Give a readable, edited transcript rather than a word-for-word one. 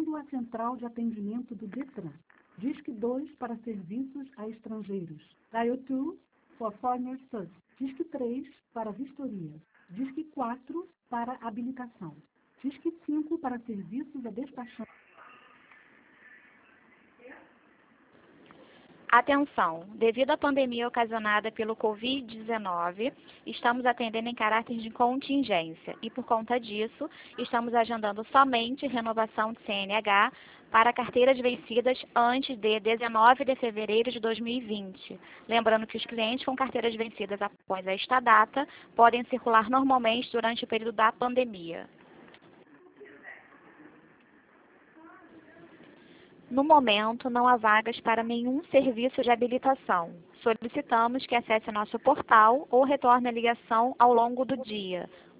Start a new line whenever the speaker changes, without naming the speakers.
refiro à central de atendimento do DETRAN. Disque 2 para serviços a estrangeiros. Dial 2 for foreigners first. Disque 3 para vistoria. Disque 4 para habilitação. Disque 5 para serviços a despachantes.
Atenção! Devido à pandemia ocasionada pelo Covid-19, estamos atendendo em caráter de contingência e, por conta disso, estamos agendando somente renovação de CNH para carteiras vencidas antes de 19 de fevereiro de 2020. Lembrando que os clientes com carteiras vencidas após esta data podem circular normalmente durante o período da pandemia. No momento, não há vagas para nenhum serviço de habilitação. Solicitamos que acesse nosso portal ou retorne a ligação ao longo do dia.